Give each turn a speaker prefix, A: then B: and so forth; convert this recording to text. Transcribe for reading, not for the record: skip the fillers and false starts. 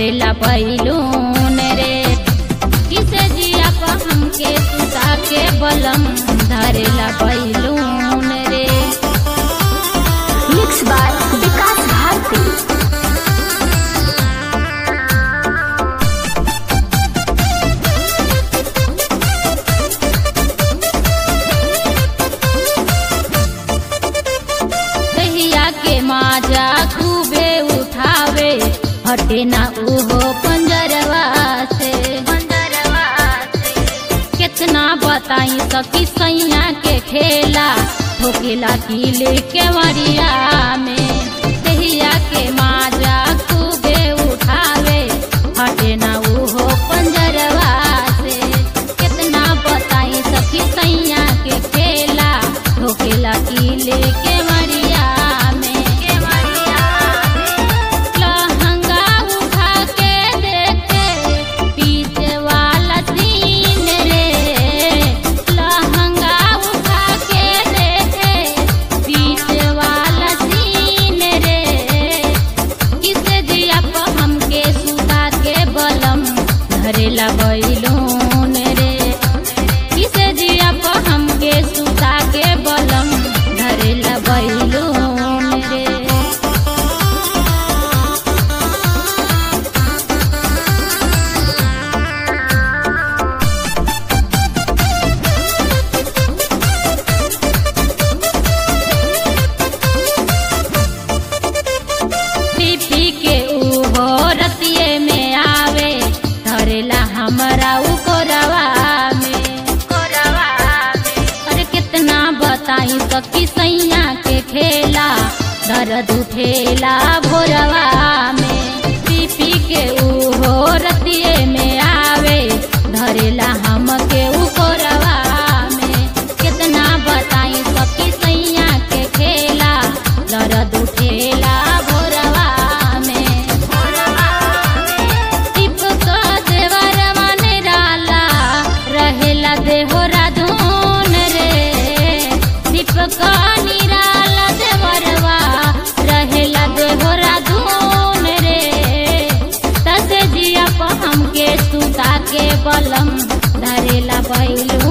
A: धरेला बैलून रे। किसे जिया पर हमके सुता के बलम धरेला बैलून रे।
B: Mix by Vikas Bharti.
A: दहिया के माजा खूबे उठावे हटे ना उहो पंजरवा से। कितना बताई सकी सैया के खेला ठोकेला किले के वरिया में। दहिया के माजा खूबे उठावे हटे ना उहो पंजरवा से। कितना बताई सकी सैया के खेला ठोकेला किले के वरिया में। लहंगा उठा के देखे पीछे वाला सीन रे। लहंगा उठा के देखे पीछे वाला सीन रे। किसे जिया पर हमके सुता के बलम धरेला बैलून रे। किसे जिया पर हमके सुता के बलम धरेला बैलून रे। पी के उहो रतिये में आवे धरेला हमरा उ कोरवा में। अरे कितना बताई सकी सैया के खेला दर्द उठेला भोरवा में। पी के उहो रतिये में आवे धरेला हमके उ कोरवा में। कितना बताई सकी सैया के खेला दर्द उठेला भोरवा में। टिपका देवर माने डाला रहेला देहोरा धून रे। टिपका निराला देवरवा रहेला देहोरा धून रे। तसे जिया पर हमके सुता के बलम धरेला बैलून